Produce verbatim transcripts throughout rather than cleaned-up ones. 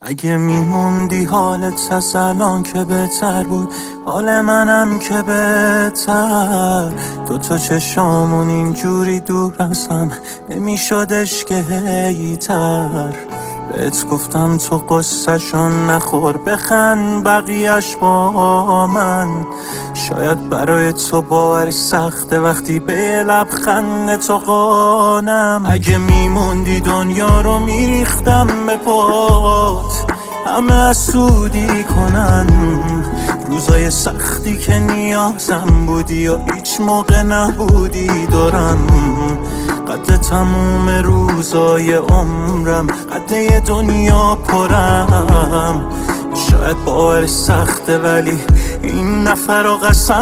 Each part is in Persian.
اگه میموندی حالت از الان که بهتر بود، حال منم که بهتر. دوتا چشامون اینجوری دور از هم نمیشدش که هیتر. بهت گفتم تو قصه‌شون نخور، بخند بقیه‌اش با من. شاید برای تو باورش سخته وقتی به لبخند تو قانم. اگه میموندی دنیا رو میریختم به پات، همه حسودی کنن. روزای سختی که نیازم بودی و هیچ موقع نبودی دارم. قد تموم روزای عمرم، قد یه دنیا پرم. شاید باورش سخته ولی این نفر رو قسم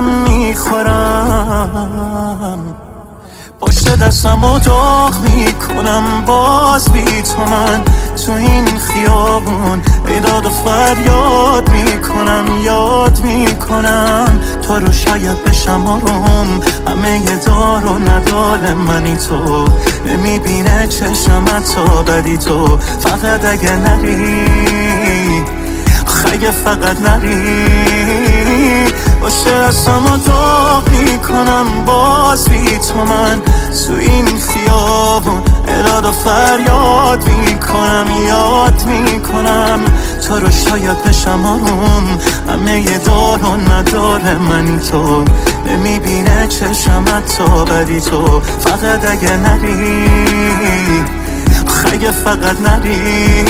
میخورم. پشت دستم و داغ میکنم باز بی تو من تو این خیابون. ایداد و فریاد میکنم، یاد میکنم تو رو شاید بشم آروم. همه یه دار و ندار منی تو، نمیبینه چشم تا بدی تو. فقط اگه نری، اگه فقط نری، باشه دستم و داغ میکنم باز بی تو من تو این خیابون. اراد و فریاد میکنم، یاد میکنم تو رو شاید بشم آروم. همه یه دار و نداره منی تو، نمیبینه چشم تا بدی تو. فقط اگه نری، اگه فقط نری.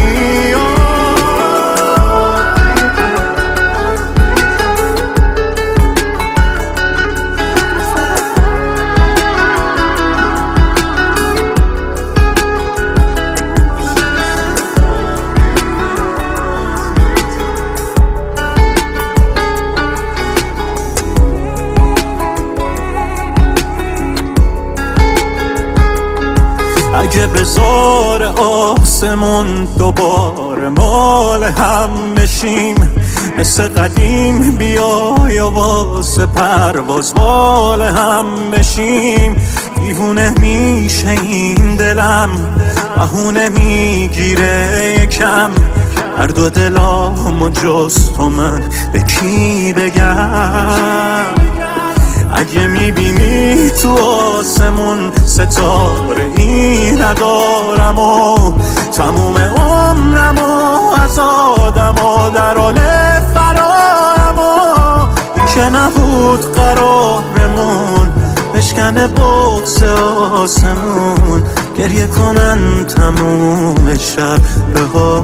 اگه بزار آسمون دوباره مال هم بشیم، مثل قدیم بیای و واسه پرواز مال هم بشیم. دیوونه میشه این دلم، بهونه میگیره یکم. هر دو دلامو جز تو من به کی بگم؟ اگه میبینی تو آسمون ستاره ای ندارم و تموم عمرم و از آدم و در حال فرارم و این که نبود قرارمون بشکنه بغض آسمون. گریه کنن تموم شب به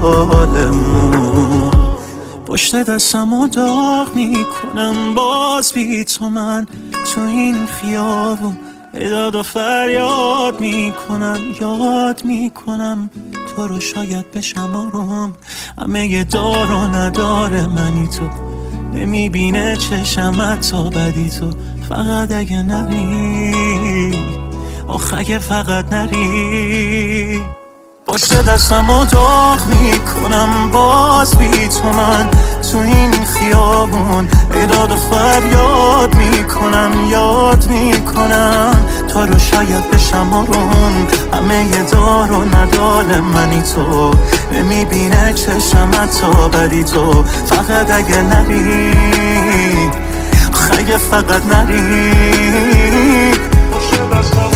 حالمون. پشت دستم و داغ میکنم باز بی تو من تو این خیابون. ایداد و فریاد میکنم، یاد میکنم تو رو شاید بشم آروم. همه یه دار و نداره منی تو، نمیبینه چشم تا بدی تو. فقط اگه نری، آخ اگه فقط نری. پشت دستم و داغ میکنم باز بی تو من تو این خیابون. ایداد و فریاد میکنم، یاد میکنم تو رو شاید بشم آروم. همه یه دار و ندار منی تو، نمیبینه چشم تا بدی تو. فقط اگه نری، اگه فقط نری. پشت دستم